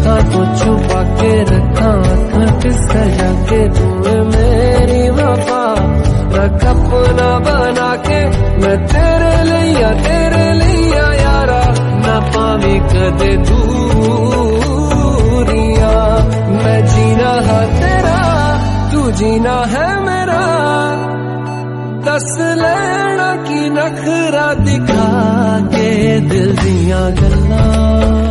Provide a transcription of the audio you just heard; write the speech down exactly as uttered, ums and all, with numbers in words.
अखा तो छुपा के रखा आँख सजा के तूने मेरी वफा रख अपना बना के मैं तेरे लिया तेरे लिया यारा न पावी कदे दूरिया मैं जीना है तेरा तू जीना है मेरा दस लेना की नखरा दिखा के दिल दियां गल्लां